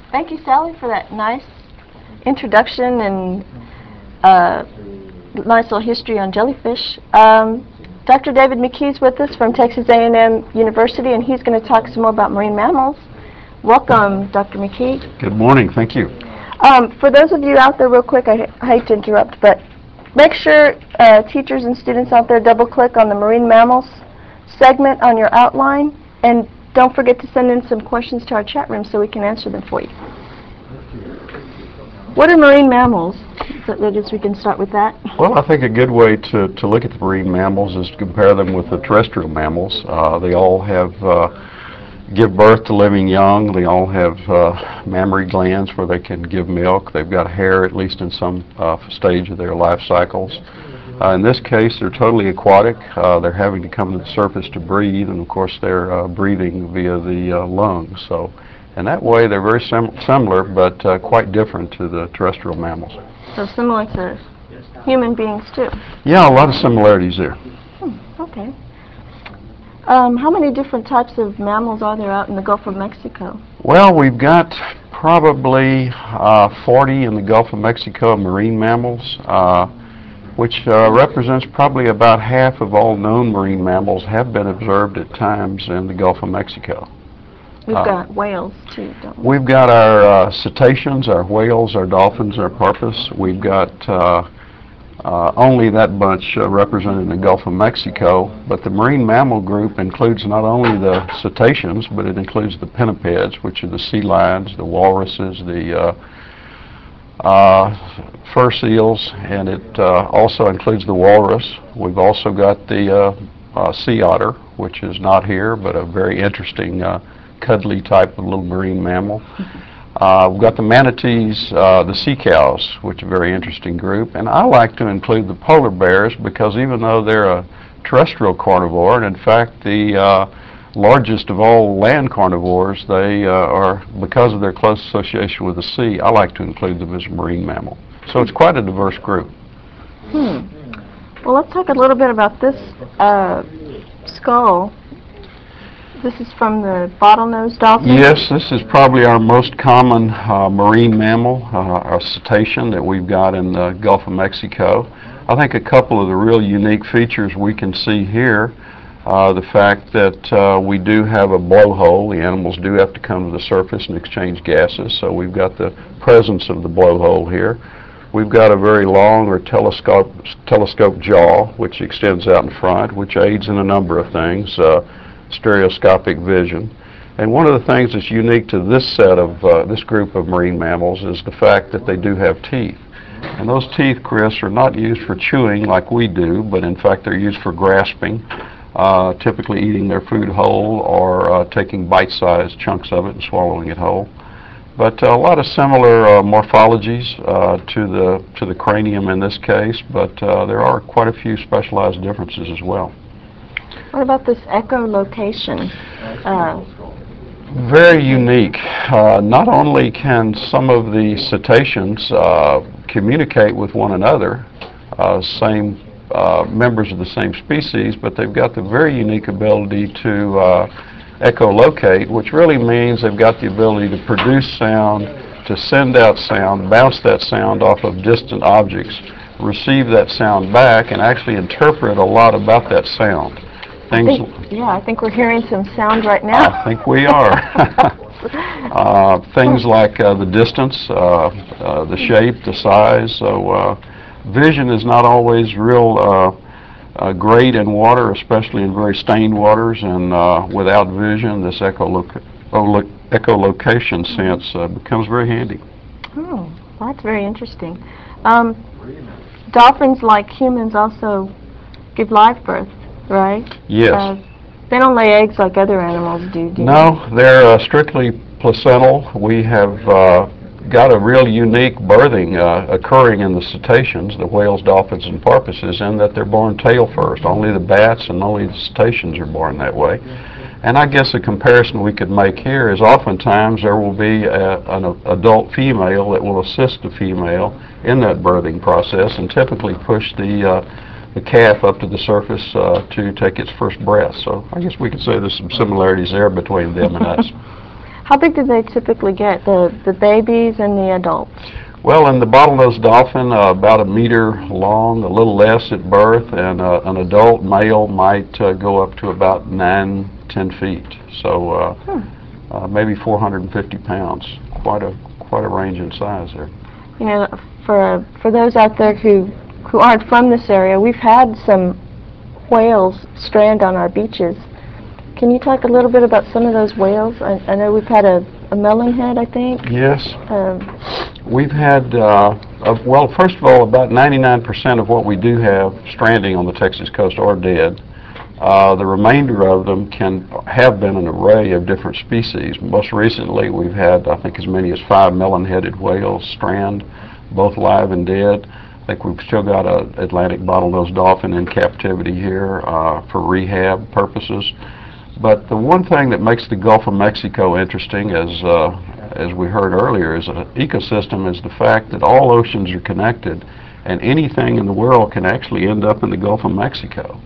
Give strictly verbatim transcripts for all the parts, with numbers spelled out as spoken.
Thank you, Sally, for that nice introduction and uh, nice little history on jellyfish. Um, Doctor David McKee's with us from Texas A and M University, and he's going to talk some more about marine mammals. Welcome, Doctor McKee. Good morning. Thank you. Um, for those of you out there, real quick, I, I hate to interrupt, but make sure uh, teachers and students out there double-click on the marine mammals segment on your outline, and don't forget to send in some questions to our chat room so we can answer them for you. What are marine mammals? So I guess we can start with that. Well, I think a good way to, to look at the marine mammals is to compare them with the terrestrial mammals. Uh, they all have uh, give birth to living young. They all have uh, mammary glands where they can give milk. They've got hair, at least in some uh, stage of their life cycles. Uh, in this case, they're totally aquatic. Uh, they're having to come to the surface to breathe, and of course, they're uh, breathing via the uh, lungs. So, in that way, they're very sim similar, but uh, quite different to the terrestrial mammals. So similar to human beings too. Yeah, a lot of similarities there. Hmm, okay. Um, how many different types of mammals are there out in the Gulf of Mexico? Well, we've got probably uh, forty in the Gulf of Mexico marine mammals, uh, which uh, represents probably about half of all known marine mammals have been observed at times in the Gulf of Mexico. We've uh, got whales too, don't we? We've got our uh, cetaceans, our whales, our dolphins, our porpoise. We've got uh, uh, only that bunch uh, represented in the Gulf of Mexico, but the marine mammal group includes not only the cetaceans, but it includes the pinnipeds, which are the sea lions, the walruses, the uh, uh, fur seals, and it uh, also includes the walrus. We've also got the uh, uh, sea otter, which is not here, but a very interesting uh, cuddly type of little marine mammal. Uh, we've got the manatees, uh, the sea cows, which are a very interesting group, and I like to include the polar bears because even though they're a terrestrial carnivore, and in fact the uh, largest of all land carnivores, they uh, are, because of their close association with the sea, I like to include them as a marine mammal. So it's quite a diverse group. Hmm. Well, let's talk a little bit about this uh, skull. This is from the bottlenose dolphin? Yes, this is probably our most common uh, marine mammal, uh, our cetacean that we've got in the Gulf of Mexico. I think a couple of the real unique features we can see here, uh, the fact that uh, we do have a blowhole. The animals do have to come to the surface and exchange gases, so we've got the presence of the blowhole here. We've got a very long or telescope, telescope jaw, which extends out in front, which aids in a number of things. Uh, stereoscopic vision. And one of the things that's unique to this set of, uh, this group of marine mammals is the fact that they do have teeth. And those teeth, Chris, are not used for chewing like we do, but in fact they're used for grasping, uh, typically eating their food whole or uh, taking bite-sized chunks of it and swallowing it whole. But uh, a lot of similar uh, morphologies uh, to the to the cranium in this case, but uh, there are quite a few specialized differences as well. What about this echolocation? Uh, Very unique. Uh, not only can some of the cetaceans uh, communicate with one another, uh, same uh, members of the same species, but they've got the very unique ability to uh, echolocate, which really means they've got the ability to produce sound, to send out sound, bounce that sound off of distant objects, receive that sound back, and actually interpret a lot about that sound. I think, yeah, I think we're hearing some sound right now. I think we are. uh, things like uh, the distance, uh, uh, the shape, the size. So uh, vision is not always real uh, uh, great in water, especially in very stained waters. And uh, without vision, this echoloc echolocation sense uh, becomes very handy. Oh, well, that's very interesting. Um, dolphins, like humans, also give live birth, right? Yes. Uh, they don't lay eggs like other animals do, do No, they? they're uh, strictly placental. We have uh, got a real unique birthing uh, occurring in the cetaceans, the whales, dolphins, and porpoises, in that they're born tail first. Only the bats and only the cetaceans are born that way. And I guess a comparison we could make here is oftentimes there will be a, an adult female that will assist the female in that birthing process and typically push the uh, the calf up to the surface uh, to take its first breath. So I guess we could say there's some similarities there between them and us. How big do they typically get, the, the babies and the adults? Well, in the bottlenose dolphin, uh, about a meter long, a little less at birth, and uh, an adult male might uh, go up to about nine, ten feet. So uh, Hmm. uh, maybe four hundred fifty pounds. Quite a quite a range in size there. You know, for for those out there who who aren't from this area, we've had some whales strand on our beaches. Can you talk a little bit about some of those whales? I, I know we've had a, a melonhead, I think. Yes. Um, We've had, uh, uh, well, first of all, about ninety-nine percent of what we do have stranding on the Texas coast are dead. Uh, the remainder of them can have been an array of different species. Most recently, we've had, I think, as many as five melon-headed whales strand, both live and dead. I think we've still got an Atlantic bottlenose dolphin in captivity here uh, for rehab purposes. But the one thing that makes the Gulf of Mexico interesting, as uh, as we heard earlier, is an ecosystem, is the fact that all oceans are connected, and anything in the world can actually end up in the Gulf of Mexico.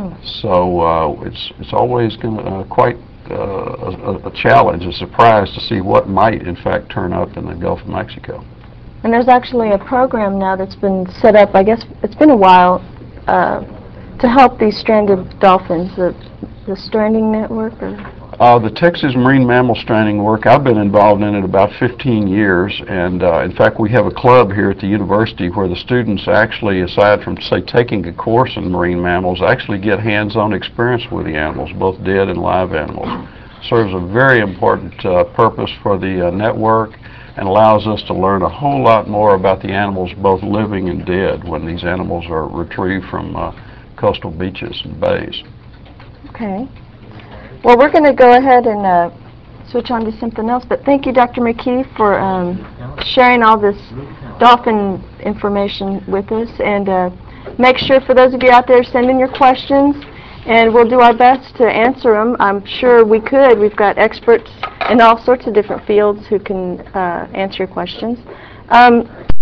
So uh, it's it's always going to uh, quite uh, a, a challenge, a surprise to see what might in fact turn up in the Gulf of Mexico. And there's actually a program now that's been set up, I guess it's been a while, uh, to help these stranded dolphins, the, the Stranding Network? Or? Uh, the Texas Marine Mammal Stranding work, I've been involved in it about fifteen years, and uh, in fact we have a club here at the university where the students actually, aside from say taking a course in marine mammals, actually get hands-on experience with the animals, both dead and live animals. Serves a very important uh, purpose for the uh, network and allows us to learn a whole lot more about the animals, both living and dead, when these animals are retrieved from uh, coastal beaches and bays. Okay. Well, we're going to go ahead and uh, switch on to something else, but thank you, Doctor McKee, for um, sharing all this dolphin information with us. And uh, make sure, for those of you out there, send in your questions, and we'll do our best to answer them. I'm sure we could. We've got experts in all sorts of different fields who can uh, answer your questions. Um,